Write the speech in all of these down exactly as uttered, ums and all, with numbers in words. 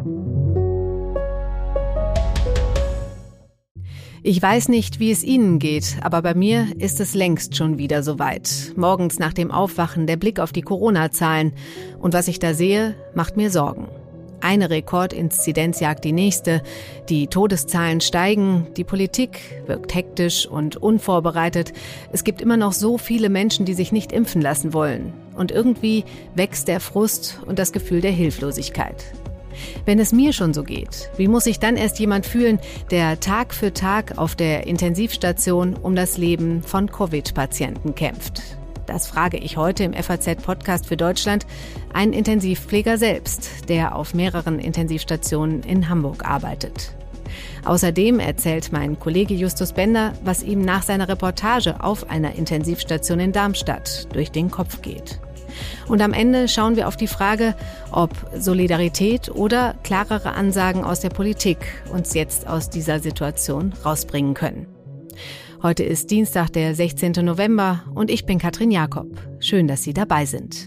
Ich weiß nicht, wie es Ihnen geht, aber bei mir ist es längst schon wieder soweit. Morgens nach dem Aufwachen der Blick auf die Corona-Zahlen. Und was ich da sehe, macht mir Sorgen. Eine Rekordinzidenz jagt die nächste. Die Todeszahlen steigen. Die Politik wirkt hektisch und unvorbereitet. Es gibt immer noch so viele Menschen, die sich nicht impfen lassen wollen. Und irgendwie wächst der Frust und das Gefühl der Hilflosigkeit. Wenn es mir schon so geht, wie muss sich dann erst jemand fühlen, der Tag für Tag auf der Intensivstation um das Leben von Covid-Patienten kämpft? Das frage ich heute im F A Z-Podcast für Deutschland einen Intensivpfleger selbst, der auf mehreren Intensivstationen in Hamburg arbeitet. Außerdem erzählt mein Kollege Justus Bender, was ihm nach seiner Reportage auf einer Intensivstation in Darmstadt durch den Kopf geht. Und am Ende schauen wir auf die Frage, ob Solidarität oder klarere Ansagen aus der Politik uns jetzt aus dieser Situation rausbringen können. Heute ist Dienstag, der sechzehnten November und ich bin Katrin Jakob. Schön, dass Sie dabei sind.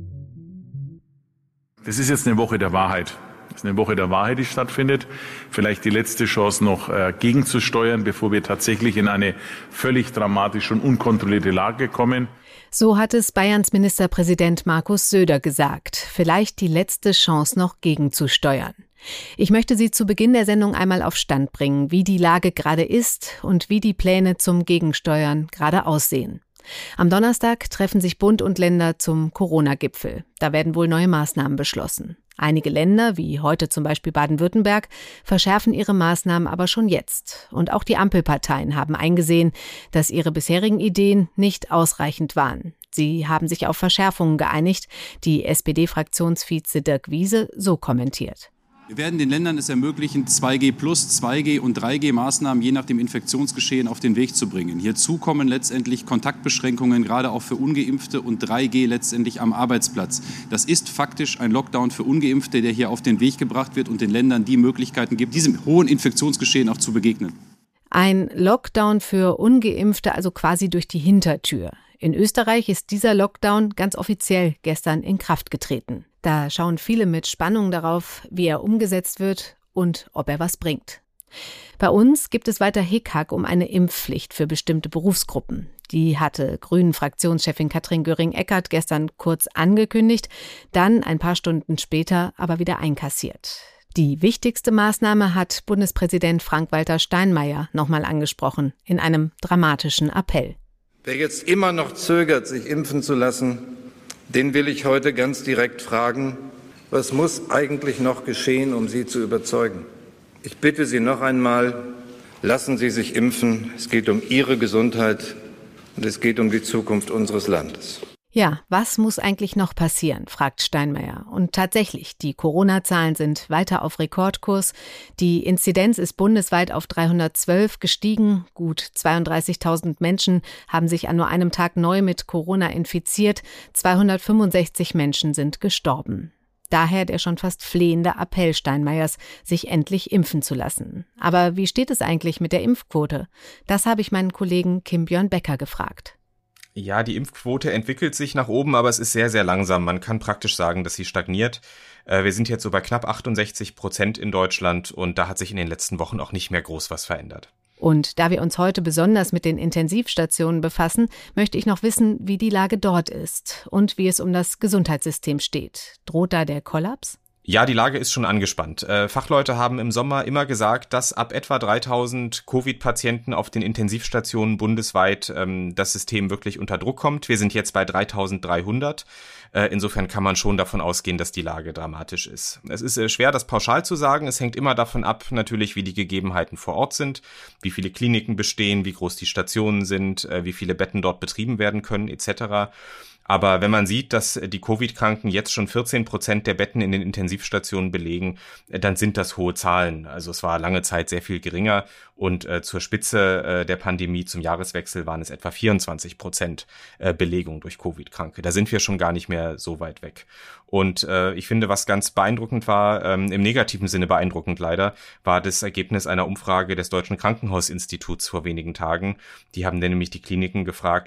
Das ist jetzt eine Woche der Wahrheit. Das ist eine Woche der Wahrheit, die stattfindet. Vielleicht die letzte Chance noch äh, gegenzusteuern, bevor wir tatsächlich in eine völlig dramatische und unkontrollierte Lage kommen. So hat es Bayerns Ministerpräsident Markus Söder gesagt. Vielleicht die letzte Chance noch gegenzusteuern. Ich möchte Sie zu Beginn der Sendung einmal auf Stand bringen, wie die Lage gerade ist und wie die Pläne zum Gegensteuern gerade aussehen. Am Donnerstag treffen sich Bund und Länder zum Corona-Gipfel. Da werden wohl neue Maßnahmen beschlossen. Einige Länder, wie heute zum Beispiel Baden-Württemberg, verschärfen ihre Maßnahmen aber schon jetzt. Und auch die Ampelparteien haben eingesehen, dass ihre bisherigen Ideen nicht ausreichend waren. Sie haben sich auf Verschärfungen geeinigt, die S P D-Fraktionsvize Dirk Wiese so kommentiert. Wir werden den Ländern es ermöglichen, zwei G plus, zwei G und drei G Maßnahmen je nach dem Infektionsgeschehen auf den Weg zu bringen. Hierzu kommen letztendlich Kontaktbeschränkungen, gerade auch für Ungeimpfte, und drei G letztendlich am Arbeitsplatz. Das ist faktisch ein Lockdown für Ungeimpfte, der hier auf den Weg gebracht wird und den Ländern die Möglichkeiten gibt, diesem hohen Infektionsgeschehen auch zu begegnen. Ein Lockdown für Ungeimpfte, also quasi durch die Hintertür. In Österreich ist dieser Lockdown ganz offiziell gestern in Kraft getreten. Da schauen viele mit Spannung darauf, wie er umgesetzt wird und ob er was bringt. Bei uns gibt es weiter Hickhack um eine Impfpflicht für bestimmte Berufsgruppen. Die hatte Grünen-Fraktionschefin Katrin Göring-Eckardt gestern kurz angekündigt, dann ein paar Stunden später aber wieder einkassiert. Die wichtigste Maßnahme hat Bundespräsident Frank-Walter Steinmeier nochmal angesprochen, in einem dramatischen Appell. Wer jetzt immer noch zögert, sich impfen zu lassen, den will ich heute ganz direkt fragen, was muss eigentlich noch geschehen, um Sie zu überzeugen? Ich bitte Sie noch einmal, lassen Sie sich impfen. Es geht um Ihre Gesundheit und es geht um die Zukunft unseres Landes. Ja, was muss eigentlich noch passieren, fragt Steinmeier. Und tatsächlich, die Corona-Zahlen sind weiter auf Rekordkurs. Die Inzidenz ist bundesweit auf dreihundertzwölf gestiegen. Gut zweiunddreißigtausend Menschen haben sich an nur einem Tag neu mit Corona infiziert. zweihundertfünfundsechzig Menschen sind gestorben. Daher der schon fast flehende Appell Steinmeiers, sich endlich impfen zu lassen. Aber wie steht es eigentlich mit der Impfquote? Das habe ich meinen Kollegen Kim Björn Becker gefragt. Ja, die Impfquote entwickelt sich nach oben, aber es ist sehr, sehr langsam. Man kann praktisch sagen, dass sie stagniert. Wir sind jetzt so bei knapp achtundsechzig Prozent in Deutschland und da hat sich in den letzten Wochen auch nicht mehr groß was verändert. Und da wir uns heute besonders mit den Intensivstationen befassen, möchte ich noch wissen, wie die Lage dort ist und wie es um das Gesundheitssystem steht. Droht da der Kollaps? Ja, die Lage ist schon angespannt. Äh, Fachleute haben im Sommer immer gesagt, dass ab etwa dreitausend Covid-Patienten auf den Intensivstationen bundesweit ähm, das System wirklich unter Druck kommt. Wir sind jetzt bei dreitausenddreihundert. Äh, insofern kann man schon davon ausgehen, dass die Lage dramatisch ist. Es ist äh, schwer, das pauschal zu sagen. Es hängt immer davon ab, natürlich, wie die Gegebenheiten vor Ort sind, wie viele Kliniken bestehen, wie groß die Stationen sind, äh, wie viele Betten dort betrieben werden können, et cetera. Aber wenn man sieht, dass die Covid-Kranken jetzt schon vierzehn Prozent der Betten in den Intensivstationen belegen, dann sind das hohe Zahlen. Also es war lange Zeit sehr viel geringer und äh, zur Spitze äh, der Pandemie zum Jahreswechsel waren es etwa vierundzwanzig Prozent äh, Belegung durch Covid-Kranke. Da sind wir schon gar nicht mehr so weit weg. Und äh, ich finde, was ganz beeindruckend war, ähm, im negativen Sinne beeindruckend leider, war das Ergebnis einer Umfrage des Deutschen Krankenhausinstituts vor wenigen Tagen. Die haben dann nämlich die Kliniken gefragt,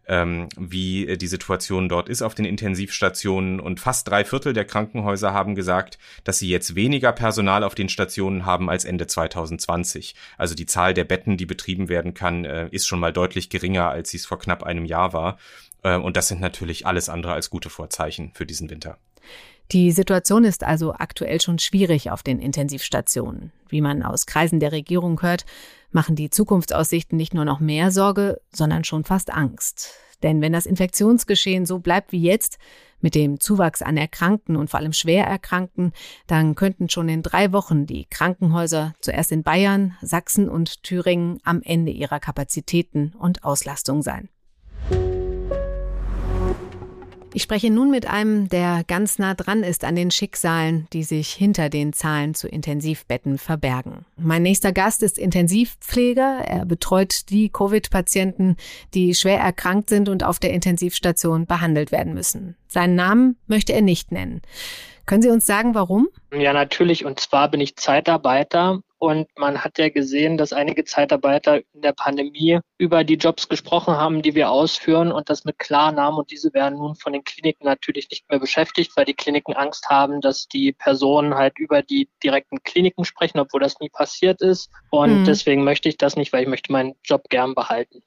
ähm, wie die Situation dort ist auf den Intensivstationen. Und fast drei Viertel der Krankenhäuser haben gesagt, dass sie jetzt weniger Personal auf den Stationen haben als Ende zwanzig zwanzig. Also die Zahl der Betten, die betrieben werden kann, äh, ist schon mal deutlich geringer, als sie es vor knapp einem Jahr war. Äh, und das sind natürlich alles andere als gute Vorzeichen für diesen Winter. Die Situation ist also aktuell schon schwierig auf den Intensivstationen. Wie man aus Kreisen der Regierung hört, machen die Zukunftsaussichten nicht nur noch mehr Sorge, sondern schon fast Angst. Denn wenn das Infektionsgeschehen so bleibt wie jetzt, mit dem Zuwachs an Erkrankten und vor allem Schwererkrankten, dann könnten schon in drei Wochen die Krankenhäuser zuerst in Bayern, Sachsen und Thüringen am Ende ihrer Kapazitäten und Auslastung sein. Ich spreche nun mit einem, der ganz nah dran ist an den Schicksalen, die sich hinter den Zahlen zu Intensivbetten verbergen. Mein nächster Gast ist Intensivpfleger. Er betreut die Covid-Patienten, die schwer erkrankt sind und auf der Intensivstation behandelt werden müssen. Seinen Namen möchte er nicht nennen. Können Sie uns sagen, warum? Ja, natürlich. Und zwar bin ich Zeitarbeiter. Und man hat ja gesehen, dass einige Zeitarbeiter in der Pandemie über die Jobs gesprochen haben, die wir ausführen und das mit Klarnamen. Und diese werden nun von den Kliniken natürlich nicht mehr beschäftigt, weil die Kliniken Angst haben, dass die Personen halt über die direkten Kliniken sprechen, obwohl das nie passiert ist. Und mhm. deswegen möchte ich das nicht, weil ich möchte meinen Job gern behalten.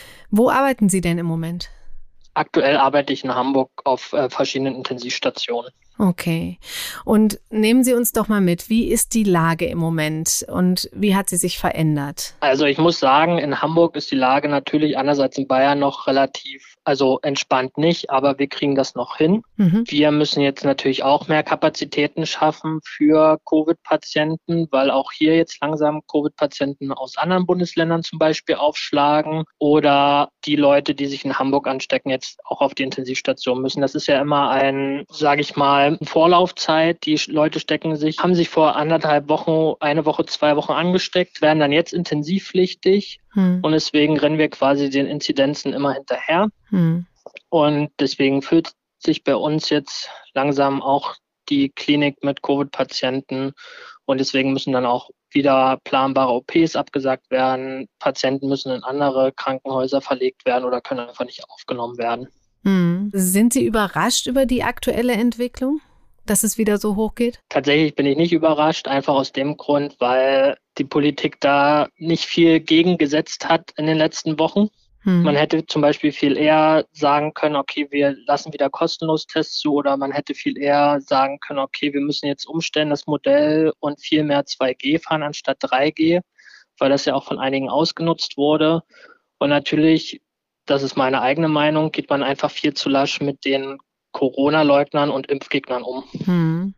Wo arbeiten Sie denn im Moment? Aktuell arbeite ich in Hamburg auf äh, verschiedenen Intensivstationen. Okay. Und nehmen Sie uns doch mal mit, wie ist die Lage im Moment und wie hat sie sich verändert? Also ich muss sagen, in Hamburg ist die Lage natürlich anders als in Bayern noch relativ, also entspannt nicht, aber wir kriegen das noch hin. Mhm. Wir müssen jetzt natürlich auch mehr Kapazitäten schaffen für Covid-Patienten, weil auch hier jetzt langsam Covid-Patienten aus anderen Bundesländern zum Beispiel aufschlagen oder die Leute, die sich in Hamburg anstecken, jetzt auch auf die Intensivstation müssen. Das ist ja immer ein, sage ich mal, Vorlaufzeit. Die Leute stecken sich, haben sich vor anderthalb Wochen, eine Woche, zwei Wochen angesteckt, werden dann jetzt intensivpflichtig hm. und deswegen rennen wir quasi den Inzidenzen immer hinterher. Hm. Und deswegen füllt sich bei uns jetzt langsam auch die Klinik mit Covid-Patienten und deswegen müssen dann auch wieder planbare O Ps abgesagt werden. Patienten müssen in andere Krankenhäuser verlegt werden oder können einfach nicht aufgenommen werden. Hm. Sind Sie überrascht über die aktuelle Entwicklung, dass es wieder so hoch geht? Tatsächlich bin ich nicht überrascht, einfach aus dem Grund, weil die Politik da nicht viel gegengesetzt hat in den letzten Wochen. Hm. Man hätte zum Beispiel viel eher sagen können, okay, wir lassen wieder kostenlos Tests zu oder man hätte viel eher sagen können, okay, wir müssen jetzt umstellen das Modell und viel mehr zwei G fahren anstatt drei G, weil das ja auch von einigen ausgenutzt wurde. Und natürlich, das ist meine eigene Meinung, geht man einfach viel zu lasch mit den Corona-Leugnern und Impfgegnern um. Hm.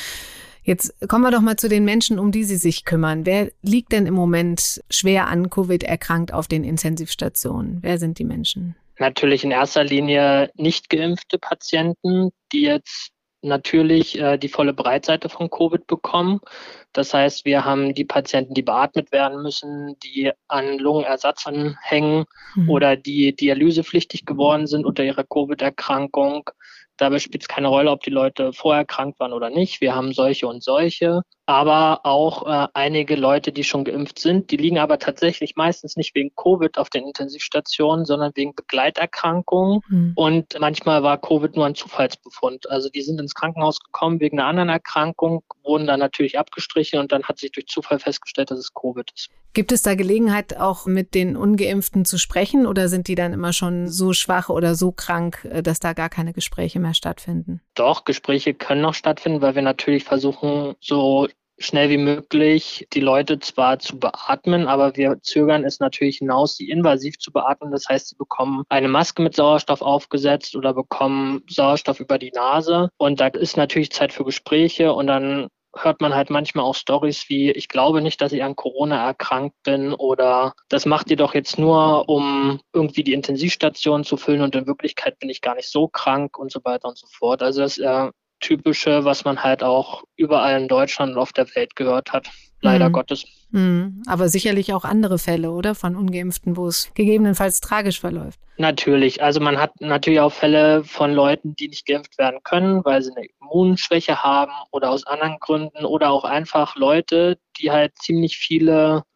Jetzt kommen wir doch mal zu den Menschen, um die Sie sich kümmern. Wer liegt denn im Moment schwer an Covid erkrankt auf den Intensivstationen? Wer sind die Menschen? Natürlich in erster Linie nicht geimpfte Patienten, die jetzt natürlich äh, die volle Breitseite von Covid bekommen. Das heißt, wir haben die Patienten, die beatmet werden müssen, die an Lungenersatz anhängen mhm. oder die dialysepflichtig geworden sind unter ihrer Covid-Erkrankung. Dabei spielt es keine Rolle, ob die Leute vorher krank waren oder nicht. Wir haben solche und solche. Aber auch äh, einige Leute, die schon geimpft sind, die liegen aber tatsächlich meistens nicht wegen Covid auf den Intensivstationen, sondern wegen Begleiterkrankungen. Mhm. Und manchmal war Covid nur ein Zufallsbefund. Also die sind ins Krankenhaus gekommen wegen einer anderen Erkrankung, wurden dann natürlich abgestrichen und dann hat sich durch Zufall festgestellt, dass es Covid ist. Gibt es da Gelegenheit, auch mit den Ungeimpften zu sprechen oder sind die dann immer schon so schwach oder so krank, dass da gar keine Gespräche mehr stattfinden? Doch, Gespräche können noch stattfinden, weil wir natürlich versuchen, so schnell wie möglich die Leute zwar zu beatmen, aber wir zögern es natürlich hinaus, sie invasiv zu beatmen. Das heißt, sie bekommen eine Maske mit Sauerstoff aufgesetzt oder bekommen Sauerstoff über die Nase. Und da ist natürlich Zeit für Gespräche und dann hört man halt manchmal auch Storys wie, ich glaube nicht, dass ich an Corona erkrankt bin oder das macht ihr doch jetzt nur, um irgendwie die Intensivstation zu füllen und in Wirklichkeit bin ich gar nicht so krank und so weiter und so fort. Also das ist ja Typische, was man halt auch überall in Deutschland und auf der Welt gehört hat, leider mhm. Gottes. Mhm. Aber sicherlich auch andere Fälle, oder? Von Ungeimpften, wo es gegebenenfalls tragisch verläuft. Natürlich. Also man hat natürlich auch Fälle von Leuten, die nicht geimpft werden können, weil sie eine Immunschwäche haben oder aus anderen Gründen oder auch einfach Leute, die halt ziemlich viele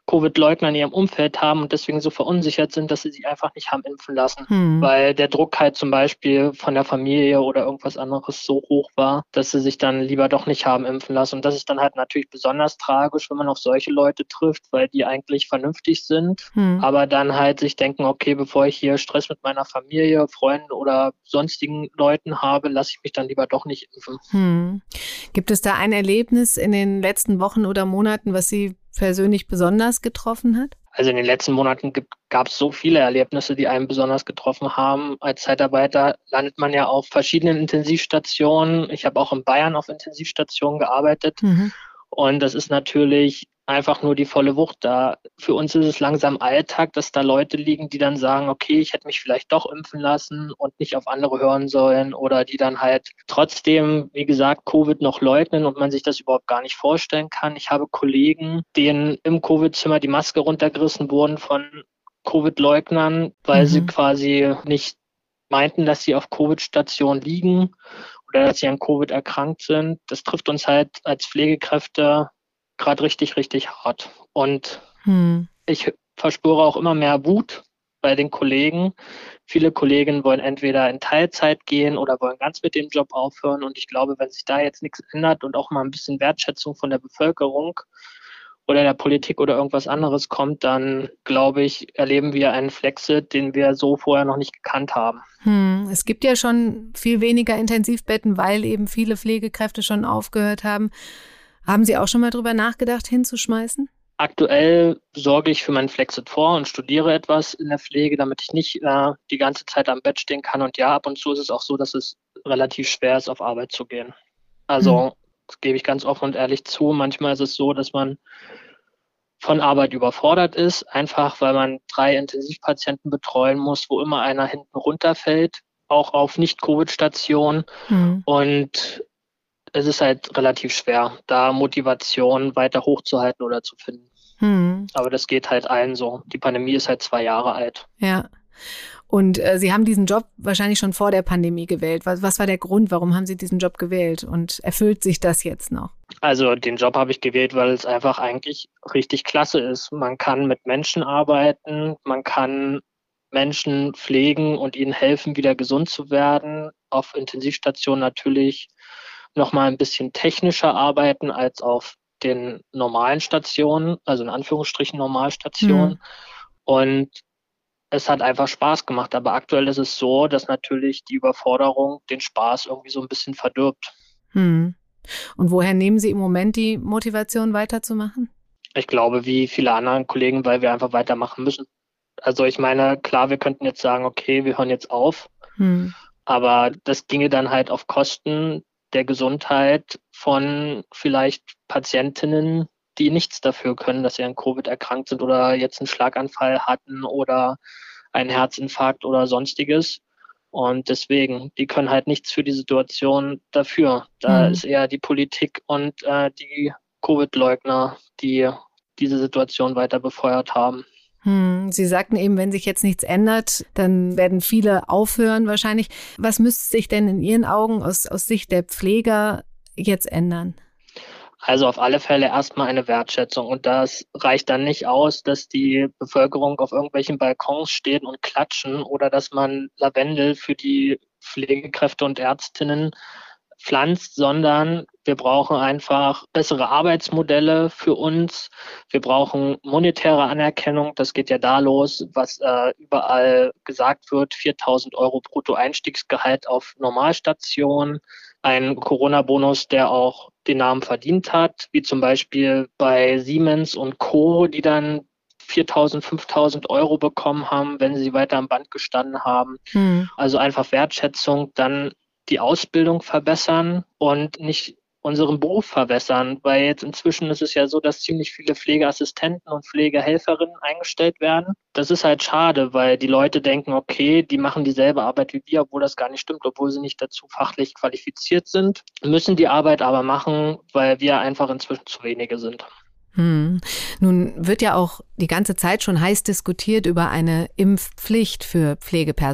Covid-Leugner in ihrem Umfeld haben und deswegen so verunsichert sind, dass sie sich einfach nicht haben impfen lassen. Hm. Weil der Druck halt zum Beispiel von der Familie oder irgendwas anderes so hoch war, dass sie sich dann lieber doch nicht haben impfen lassen. Und das ist dann halt natürlich besonders tragisch, wenn man auf solche Leute trifft, weil die eigentlich vernünftig sind, hm. aber dann halt sich denken, okay, bevor ich hier Stress mit meiner Familie, Freunden oder sonstigen Leuten habe, lasse ich mich dann lieber doch nicht impfen. Hm. Gibt es da ein Erlebnis in den letzten Wochen oder Monaten, was Sie persönlich besonders getroffen hat? Also in den letzten Monaten gab es so viele Erlebnisse, die einen besonders getroffen haben. Als Zeitarbeiter landet man ja auf verschiedenen Intensivstationen. Ich habe auch in Bayern auf Intensivstationen gearbeitet. Mhm. Und das ist natürlich einfach nur die volle Wucht da. Für uns ist es langsam Alltag, dass da Leute liegen, die dann sagen, okay, ich hätte mich vielleicht doch impfen lassen und nicht auf andere hören sollen, oder die dann halt trotzdem, wie gesagt, Covid noch leugnen und man sich das überhaupt gar nicht vorstellen kann. Ich habe Kollegen, denen im Covid-Zimmer die Maske runtergerissen wurden von Covid-Leugnern, weil mhm. sie quasi nicht meinten, dass sie auf Covid-Station liegen oder dass sie an Covid erkrankt sind. Das trifft uns halt als Pflegekräfte gerade richtig, richtig hart. Und hm. ich verspüre auch immer mehr Wut bei den Kollegen. Viele Kollegen wollen entweder in Teilzeit gehen oder wollen ganz mit dem Job aufhören. Und ich glaube, wenn sich da jetzt nichts ändert und auch mal ein bisschen Wertschätzung von der Bevölkerung oder der Politik oder irgendwas anderes kommt, dann, glaube ich, erleben wir einen Flexit, den wir so vorher noch nicht gekannt haben. Hm, es gibt ja schon viel weniger Intensivbetten, weil eben viele Pflegekräfte schon aufgehört haben. Haben Sie auch schon mal drüber nachgedacht, hinzuschmeißen? Aktuell sorge ich für meinen Flexit vor und studiere etwas in der Pflege, damit ich nicht äh, die ganze Zeit am Bett stehen kann. Und ja, ab und zu ist es auch so, dass es relativ schwer ist, auf Arbeit zu gehen. Also hm. das gebe ich ganz offen und ehrlich zu. Manchmal ist es so, dass man von Arbeit überfordert ist, einfach weil man drei Intensivpatienten betreuen muss, wo immer einer hinten runterfällt, auch auf Nicht-Covid-Stationen. Hm. Und es ist halt relativ schwer, da Motivation weiter hochzuhalten oder zu finden. Hm. Aber das geht halt allen so. Die Pandemie ist halt zwei Jahre alt. Ja. Und äh, Sie haben diesen Job wahrscheinlich schon vor der Pandemie gewählt. Was, was war der Grund, warum haben Sie diesen Job gewählt? Und erfüllt sich das jetzt noch? Also den Job habe ich gewählt, weil es einfach eigentlich richtig klasse ist. Man kann mit Menschen arbeiten, man kann Menschen pflegen und ihnen helfen, wieder gesund zu werden. Auf Intensivstationen natürlich noch mal ein bisschen technischer arbeiten als auf den normalen Stationen, also in Anführungsstrichen Normalstationen. Mhm. Und es hat einfach Spaß gemacht. Aber aktuell ist es so, dass natürlich die Überforderung den Spaß irgendwie so ein bisschen verdirbt. Mhm. Und woher nehmen Sie im Moment die Motivation, weiterzumachen? Ich glaube, wie viele andere Kollegen, weil wir einfach weitermachen müssen. Also ich meine, klar, wir könnten jetzt sagen, okay, wir hören jetzt auf. Mhm. Aber das ginge dann halt auf Kosten der Gesundheit von vielleicht Patientinnen, die nichts dafür können, dass sie an Covid erkrankt sind oder jetzt einen Schlaganfall hatten oder einen Herzinfarkt oder sonstiges. Und deswegen, die können halt nichts für die Situation dafür. Da mhm. ist eher die Politik und äh, die Covid-Leugner, die diese Situation weiter befeuert haben. Hm, Sie sagten eben, wenn sich jetzt nichts ändert, dann werden viele aufhören wahrscheinlich. Was müsste sich denn in Ihren Augen aus, aus Sicht der Pfleger jetzt ändern? Also auf alle Fälle erstmal eine Wertschätzung. Und das reicht dann nicht aus, dass die Bevölkerung auf irgendwelchen Balkons steht und klatschen oder dass man Lavendel für die Pflegekräfte und Ärztinnen pflanzt, sondern wir brauchen einfach bessere Arbeitsmodelle für uns. Wir brauchen monetäre Anerkennung. Das geht ja da los, was äh, überall gesagt wird. viertausend Euro Bruttoeinstiegsgehalt auf Normalstation. Ein Corona-Bonus, der auch den Namen verdient hat, wie zum Beispiel bei Siemens und Co., die dann viertausend, fünftausend Euro bekommen haben, wenn sie weiter am Band gestanden haben. Hm. Also einfach Wertschätzung, dann die Ausbildung verbessern und nicht unseren Beruf verbessern, weil jetzt inzwischen ist es ja so, dass ziemlich viele Pflegeassistenten und Pflegehelferinnen eingestellt werden. Das ist halt schade, weil die Leute denken, okay, die machen dieselbe Arbeit wie wir, obwohl das gar nicht stimmt, obwohl sie nicht dazu fachlich qualifiziert sind, müssen die Arbeit aber machen, weil wir einfach inzwischen zu wenige sind. Hm. Nun wird ja auch die ganze Zeit schon heiß diskutiert über eine Impfpflicht für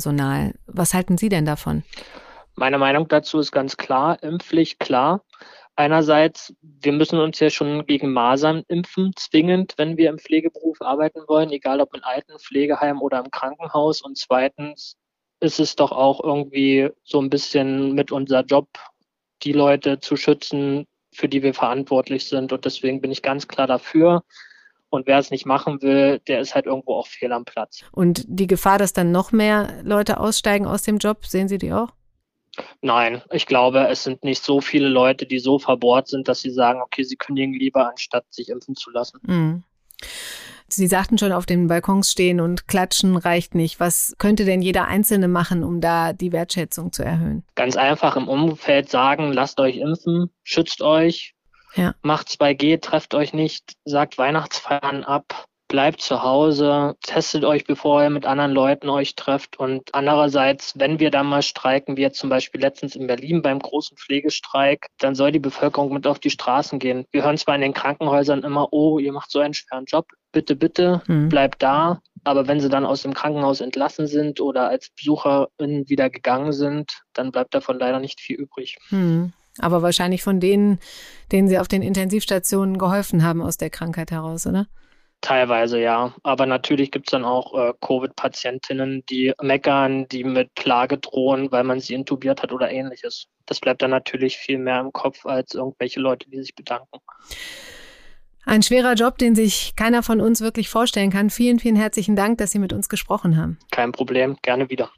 Pflegepersonal. Was halten Sie denn davon? Meine Meinung dazu ist ganz klar, Impfpflicht klar, Einerseits, wir müssen uns ja schon gegen Masern impfen, zwingend, wenn wir im Pflegeberuf arbeiten wollen, egal ob in Altenpflegeheim oder im Krankenhaus. Und zweitens ist es doch auch irgendwie so ein bisschen mit unser Job, die Leute zu schützen, für die wir verantwortlich sind. Und deswegen bin ich ganz klar dafür. Und wer es nicht machen will, der ist halt irgendwo auch fehl am Platz. Und die Gefahr, dass dann noch mehr Leute aussteigen aus dem Job, sehen Sie die auch? Nein, ich glaube, es sind nicht so viele Leute, die so verbohrt sind, dass sie sagen, okay, sie kündigen lieber, anstatt sich impfen zu lassen. Mhm. Sie sagten schon, auf den Balkons stehen und klatschen reicht nicht. Was könnte denn jeder Einzelne machen, um da die Wertschätzung zu erhöhen? Ganz einfach im Umfeld sagen, lasst euch impfen, schützt euch, ja. Macht zwei G, trefft euch nicht, sagt Weihnachtsfeiern ab. Bleibt zu Hause, testet euch, bevor ihr mit anderen Leuten euch trefft. Und andererseits, wenn wir dann mal streiken, wie jetzt zum Beispiel letztens in Berlin beim großen Pflegestreik, dann soll die Bevölkerung mit auf die Straßen gehen. Wir hören zwar in den Krankenhäusern immer, oh, ihr macht so einen schweren Job, bitte, bitte, mhm. bleibt da. Aber wenn sie dann aus dem Krankenhaus entlassen sind oder als BesucherInnen wieder gegangen sind, dann bleibt davon leider nicht viel übrig. Mhm. Aber wahrscheinlich von denen, denen sie auf den Intensivstationen geholfen haben aus der Krankheit heraus, oder? Teilweise ja, aber natürlich gibt es dann auch äh, Covid-Patientinnen, die meckern, die mit Klage drohen, weil man sie intubiert hat oder ähnliches. Das bleibt dann natürlich viel mehr im Kopf als irgendwelche Leute, die sich bedanken. Ein schwerer Job, den sich keiner von uns wirklich vorstellen kann. Vielen, vielen herzlichen Dank, dass Sie mit uns gesprochen haben. Kein Problem, gerne wieder.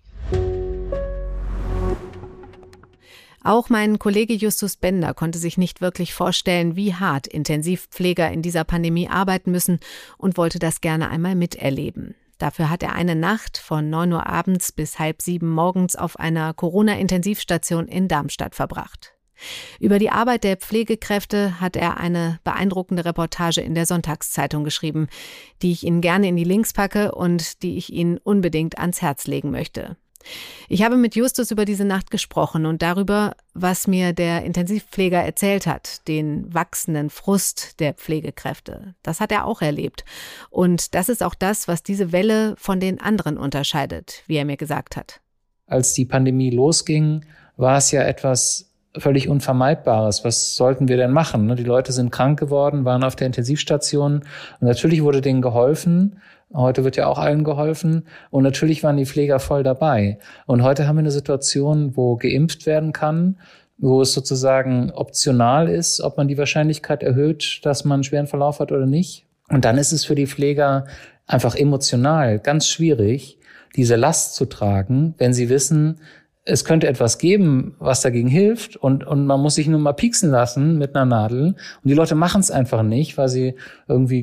Auch mein Kollege Justus Bender konnte sich nicht wirklich vorstellen, wie hart Intensivpfleger in dieser Pandemie arbeiten müssen und wollte das gerne einmal miterleben. Dafür hat er eine Nacht von neun Uhr abends bis halb sieben morgens auf einer Corona-Intensivstation in Darmstadt verbracht. Über die Arbeit der Pflegekräfte hat er eine beeindruckende Reportage in der Sonntagszeitung geschrieben, die ich Ihnen gerne in die Links packe und die ich Ihnen unbedingt ans Herz legen möchte. Ich habe mit Justus über diese Nacht gesprochen und darüber, was mir der Intensivpfleger erzählt hat, den wachsenden Frust der Pflegekräfte. Das hat er auch erlebt. Und das ist auch das, was diese Welle von den anderen unterscheidet, wie er mir gesagt hat. Als die Pandemie losging, war es ja etwas völlig Unvermeidbares. Was sollten wir denn machen? Die Leute sind krank geworden, waren auf der Intensivstation und natürlich wurde denen geholfen. Heute wird ja auch allen geholfen und natürlich waren die Pfleger voll dabei. Und heute haben wir eine Situation, wo geimpft werden kann, wo es sozusagen optional ist, ob man die Wahrscheinlichkeit erhöht, dass man einen schweren Verlauf hat oder nicht. Und dann ist es für die Pfleger einfach emotional ganz schwierig, diese Last zu tragen, wenn sie wissen, es könnte etwas geben, was dagegen hilft und und man muss sich nur mal pieksen lassen mit einer Nadel und die Leute machen es einfach nicht, weil sie irgendwie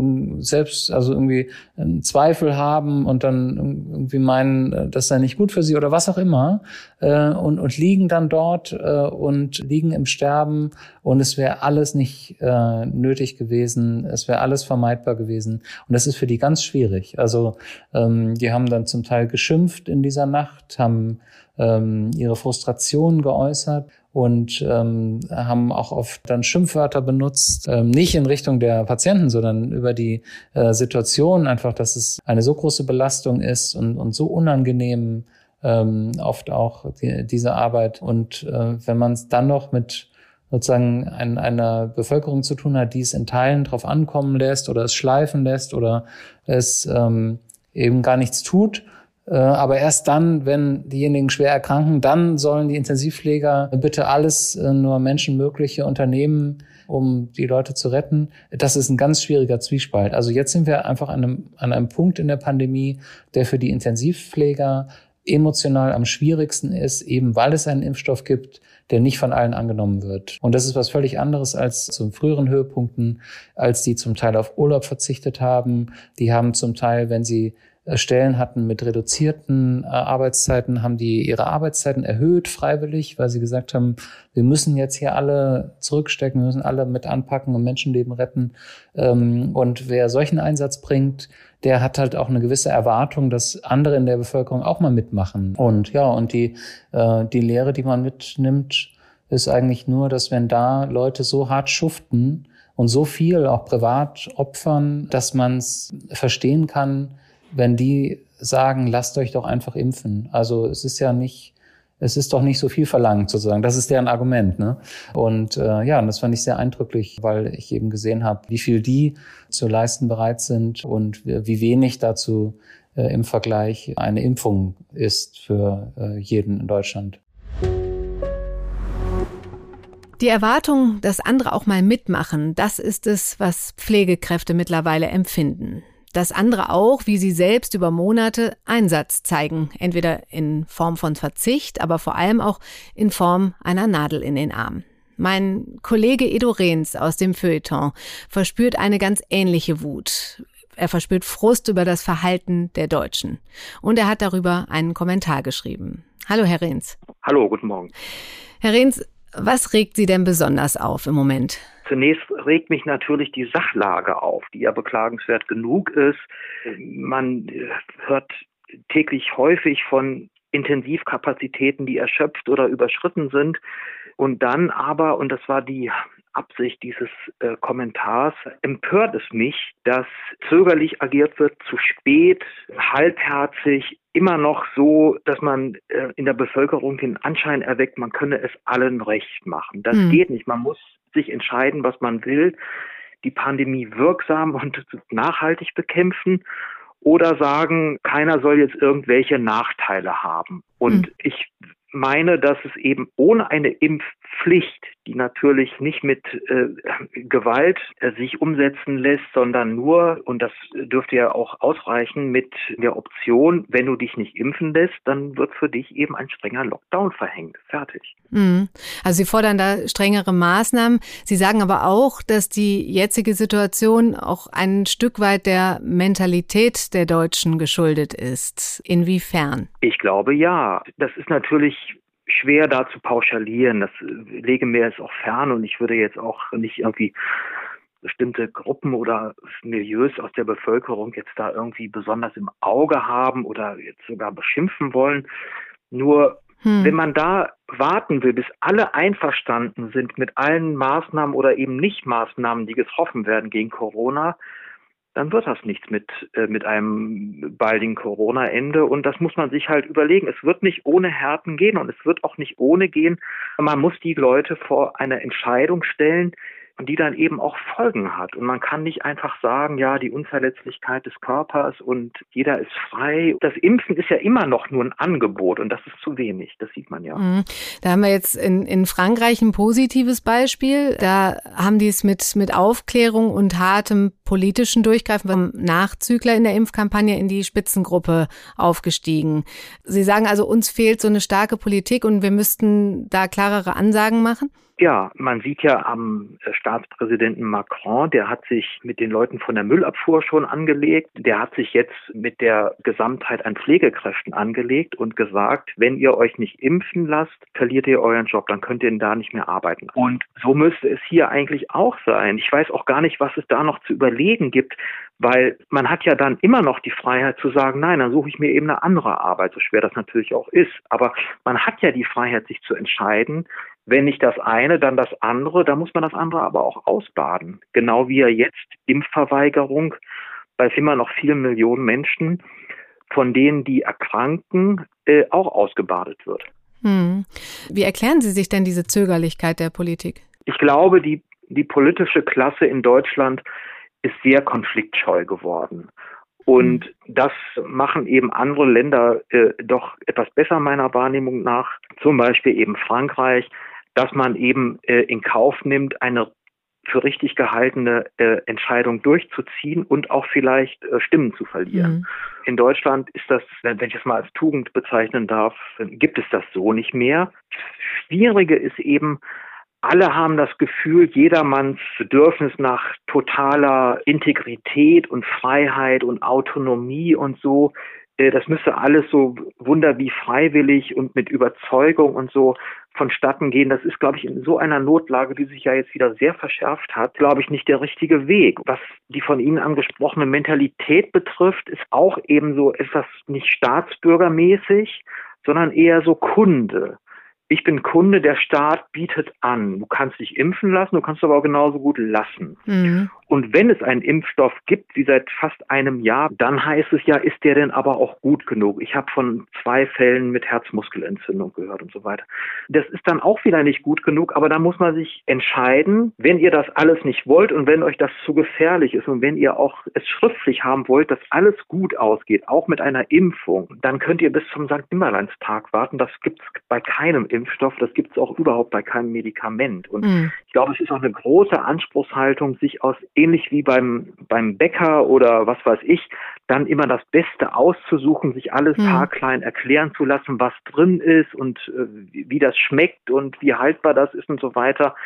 selbst also irgendwie einen Zweifel haben und dann irgendwie meinen, das sei nicht gut für sie oder was auch immer und und liegen dann dort und liegen im Sterben und es wäre alles nicht nötig gewesen, es wäre alles vermeidbar gewesen und das ist für die ganz schwierig. Also die haben dann zum Teil geschimpft in dieser Nacht, haben ähm, ihre Frustration geäußert und ähm, haben auch oft dann Schimpfwörter benutzt, ähm, nicht in Richtung der Patienten, sondern über die äh, Situation einfach, dass es eine so große Belastung ist und, und so unangenehm ähm, oft auch die, diese Arbeit. Und äh, wenn man es dann noch mit sozusagen ein, einer Bevölkerung zu tun hat, die es in Teilen drauf ankommen lässt oder es schleifen lässt oder es ähm, eben gar nichts tut, aber erst dann, wenn diejenigen schwer erkranken, dann sollen die Intensivpfleger bitte alles nur Menschenmögliche unternehmen, um die Leute zu retten. Das ist ein ganz schwieriger Zwiespalt. Also jetzt sind wir einfach an einem, an einem Punkt in der Pandemie, der für die Intensivpfleger emotional am schwierigsten ist, eben weil es einen Impfstoff gibt, der nicht von allen angenommen wird. Und das ist was völlig anderes als zu früheren Höhepunkten, als die zum Teil auf Urlaub verzichtet haben. Die haben zum Teil, wenn sie Stellen hatten mit reduzierten äh, Arbeitszeiten, haben die ihre Arbeitszeiten erhöht, freiwillig, weil sie gesagt haben, wir müssen jetzt hier alle zurückstecken, wir müssen alle mit anpacken und Menschenleben retten. Ähm, und wer solchen Einsatz bringt, der hat halt auch eine gewisse Erwartung, dass andere in der Bevölkerung auch mal mitmachen. Und ja, und die, äh, die Lehre, die man mitnimmt, ist eigentlich nur, dass wenn da Leute so hart schuften und so viel auch privat opfern, dass man es verstehen kann, wenn die sagen, lasst euch doch einfach impfen. Also es ist ja nicht, es ist doch nicht so viel verlangt sozusagen. Das ist deren Argument, ne? Und äh, ja, und das fand ich sehr eindrücklich, weil ich eben gesehen habe, wie viel die zu leisten bereit sind und wie wenig dazu äh, im Vergleich eine Impfung ist für äh, jeden in Deutschland. Die Erwartung, dass andere auch mal mitmachen, das ist es, was Pflegekräfte mittlerweile empfinden. Dass andere auch, wie sie selbst, über Monate Einsatz zeigen. Entweder in Form von Verzicht, aber vor allem auch in Form einer Nadel in den Arm. Mein Kollege Edo Rehns aus dem Feuilleton verspürt eine ganz ähnliche Wut. Er verspürt Frust über das Verhalten der Deutschen. Und er hat darüber einen Kommentar geschrieben. Hallo, Herr Rehns. Hallo, guten Morgen. Herr Rehns, was regt Sie denn besonders auf im Moment? Zunächst regt mich natürlich die Sachlage auf, die ja beklagenswert genug ist. Man hört täglich häufig von Intensivkapazitäten, die erschöpft oder überschritten sind. Und dann aber, und das war die Absicht dieses äh, Kommentars, empört es mich, dass zögerlich agiert wird, zu spät, halbherzig, immer noch so, dass man äh, in der Bevölkerung den Anschein erweckt, man könne es allen recht machen. Das mhm. geht nicht. Man muss sich entscheiden, was man will, die Pandemie wirksam und nachhaltig bekämpfen oder sagen, keiner soll jetzt irgendwelche Nachteile haben. Und mhm. ich meine, dass es eben ohne eine Impfpflicht, die natürlich nicht mit äh, Gewalt äh, sich umsetzen lässt, sondern nur, und das dürfte ja auch ausreichen, mit der Option, wenn du dich nicht impfen lässt, dann wird für dich eben ein strenger Lockdown verhängt. Fertig. Mhm. Also Sie fordern da strengere Maßnahmen. Sie sagen aber auch, dass die jetzige Situation auch ein Stück weit der Mentalität der Deutschen geschuldet ist. Inwiefern? Ich glaube, ja. Das ist natürlich schwer da zu pauschalieren. Das lege mir jetzt auch fern und ich würde jetzt auch nicht irgendwie bestimmte Gruppen oder Milieus aus der Bevölkerung jetzt da irgendwie besonders im Auge haben oder jetzt sogar beschimpfen wollen. Nur hm. wenn man da warten will, bis alle einverstanden sind mit allen Maßnahmen oder eben Nicht-Maßnahmen, die getroffen werden gegen Corona, dann wird das nichts mit, äh, mit einem baldigen Corona-Ende. Und das muss man sich halt überlegen. Es wird nicht ohne Härten gehen und es wird auch nicht ohne gehen. Man muss die Leute vor eine Entscheidung stellen, die dann eben auch Folgen hat. Und man kann nicht einfach sagen, ja, die Unverletzlichkeit des Körpers und jeder ist frei. Das Impfen ist ja immer noch nur ein Angebot und das ist zu wenig. Das sieht man ja. Mhm. Da haben wir jetzt in, in Frankreich ein positives Beispiel. Da haben die es mit, mit Aufklärung und hartem politischen Durchgreifen vom Nachzügler in der Impfkampagne in die Spitzengruppe aufgestiegen. Sie sagen also, uns fehlt so eine starke Politik und wir müssten da klarere Ansagen machen? Ja, man sieht ja am Staatspräsidenten Macron, der hat sich mit den Leuten von der Müllabfuhr schon angelegt. Der hat sich jetzt mit der Gesamtheit an Pflegekräften angelegt und gesagt, wenn ihr euch nicht impfen lasst, verliert ihr euren Job, dann könnt ihr da nicht mehr arbeiten. Und so müsste es hier eigentlich auch sein. Ich weiß auch gar nicht, was es da noch zu überlegen gibt, weil man hat ja dann immer noch die Freiheit zu sagen, nein, dann suche ich mir eben eine andere Arbeit, so schwer das natürlich auch ist. Aber man hat ja die Freiheit, sich zu entscheiden, wenn nicht das eine, dann das andere, da muss man das andere aber auch ausbaden. Genau wie ja jetzt Impfverweigerung bei immer noch vielen Millionen Menschen, von denen die erkranken, äh, auch ausgebadet wird. Hm. Wie erklären Sie sich denn diese Zögerlichkeit der Politik? Ich glaube, die, die politische Klasse in Deutschland ist sehr konfliktscheu geworden. Und das machen eben andere Länder äh, doch etwas besser meiner Wahrnehmung nach, zum Beispiel eben Frankreich, dass man eben äh, in Kauf nimmt, eine für richtig gehaltene äh, Entscheidung durchzuziehen und auch vielleicht äh, Stimmen zu verlieren. Mhm. In Deutschland ist das, wenn ich es mal als Tugend bezeichnen darf, gibt es das so nicht mehr. Das Schwierige ist eben, alle haben das Gefühl, jedermanns Bedürfnis nach totaler Integrität und Freiheit und Autonomie und so, das müsste alles so wunder wie freiwillig und mit Überzeugung und so vonstatten gehen. Das ist, glaube ich, in so einer Notlage, die sich ja jetzt wieder sehr verschärft hat, glaube ich, nicht der richtige Weg. Was die von Ihnen angesprochene Mentalität betrifft, ist auch eben so etwas nicht staatsbürgermäßig, sondern eher so Kunde. Ich bin Kunde, der Staat bietet an. Du kannst dich impfen lassen, du kannst aber auch genauso gut lassen. Mhm. Und Und wenn es einen Impfstoff gibt, wie seit fast einem Jahr, dann heißt es ja, ist der denn aber auch gut genug? Ich habe von zwei Fällen mit Herzmuskelentzündung gehört und so weiter. Das ist dann auch wieder nicht gut genug, aber da muss man sich entscheiden, wenn ihr das alles nicht wollt und wenn euch das zu gefährlich ist und wenn ihr auch es schriftlich haben wollt, dass alles gut ausgeht, auch mit einer Impfung, dann könnt ihr bis zum Sankt Nimmerleinstag warten. Das gibt es bei keinem Impfstoff, das gibt es auch überhaupt bei keinem Medikament. Und mhm. ich glaube, es ist auch eine große Anspruchshaltung, sich aus, ähnlich wie beim, beim Bäcker oder was weiß ich, dann immer das Beste auszusuchen, sich alles mhm. haarklein erklären zu lassen, was drin ist und äh, wie, wie das schmeckt und wie haltbar das ist und so weiter.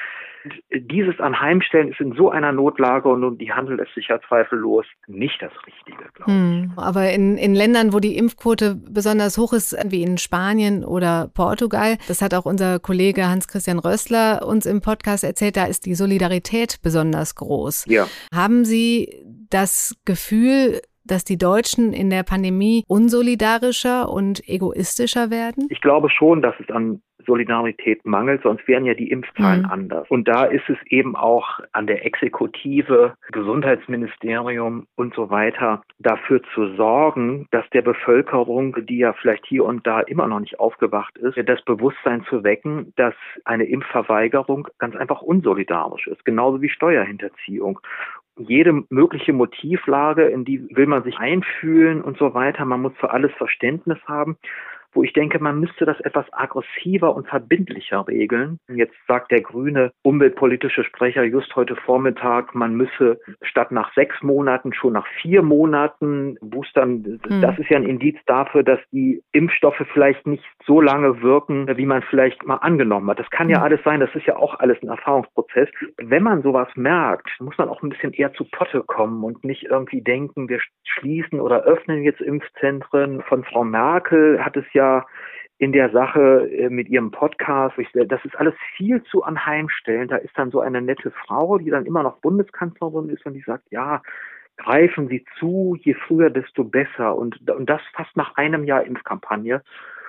Dieses Anheimstellen ist in so einer Notlage und die Handel ist sicher zweifellos nicht das Richtige, glaube hm. ich. Aber in, in Ländern, wo die Impfquote besonders hoch ist, wie in Spanien oder Portugal, das hat auch unser Kollege Hans-Christian Rössler uns im Podcast erzählt, da ist die Solidarität besonders groß. Ja. Haben Sie das Gefühl, dass die Deutschen in der Pandemie unsolidarischer und egoistischer werden? Ich glaube schon, dass es an Solidarität mangelt, sonst wären ja die Impfzahlen mhm. anders. Und da ist es eben auch an der Exekutive, Gesundheitsministerium und so weiter, dafür zu sorgen, dass der Bevölkerung, die ja vielleicht hier und da immer noch nicht aufgewacht ist, das Bewusstsein zu wecken, dass eine Impfverweigerung ganz einfach unsolidarisch ist, genauso wie Steuerhinterziehung. Jede mögliche Motivlage, in die will man sich einfühlen und so weiter. Man muss für alles Verständnis haben, wo ich denke, man müsste das etwas aggressiver und verbindlicher regeln. Jetzt sagt der grüne umweltpolitische Sprecher just heute Vormittag, man müsse statt nach sechs Monaten schon nach vier Monaten boostern. Mhm. Das ist ja ein Indiz dafür, dass die Impfstoffe vielleicht nicht so lange wirken, wie man vielleicht mal angenommen hat. Das kann ja mhm. alles sein, das ist ja auch alles ein Erfahrungsprozess. Wenn man sowas merkt, muss man auch ein bisschen eher zu Potte kommen und nicht irgendwie denken, wir schließen oder öffnen jetzt Impfzentren. Von Frau Merkel hat es ja in der Sache mit ihrem Podcast, das ist alles viel zu anheimstellen. Da ist dann so eine nette Frau, die dann immer noch Bundeskanzlerin ist und die sagt, ja, greifen Sie zu, je früher, desto besser. Und, und das fast nach einem Jahr Impfkampagne.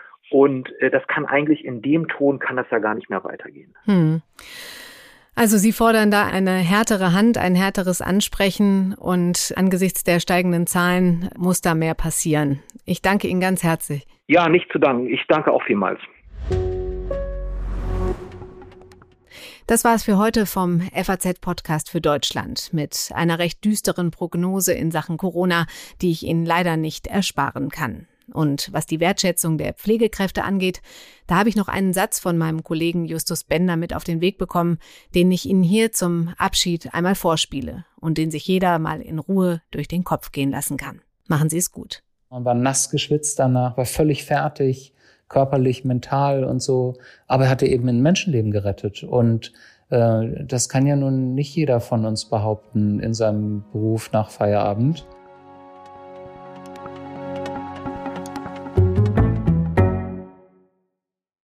Und äh, das kann eigentlich in dem Ton, kann das ja gar nicht mehr weitergehen. Hm. Also Sie fordern da eine härtere Hand, ein härteres Ansprechen und angesichts der steigenden Zahlen muss da mehr passieren. Ich danke Ihnen ganz herzlich. Ja, nicht zu danken. Ich danke auch vielmals. Das war's für heute vom F A Z-Podcast für Deutschland mit einer recht düsteren Prognose in Sachen Corona, die ich Ihnen leider nicht ersparen kann. Und was die Wertschätzung der Pflegekräfte angeht, da habe ich noch einen Satz von meinem Kollegen Justus Bender mit auf den Weg bekommen, den ich Ihnen hier zum Abschied einmal vorspiele und den sich jeder mal in Ruhe durch den Kopf gehen lassen kann. Machen Sie es gut. Man war nass geschwitzt danach, war völlig fertig, körperlich, mental und so. Aber er hatte eben ein Menschenleben gerettet. Und äh, das kann ja nun nicht jeder von uns behaupten in seinem Beruf nach Feierabend.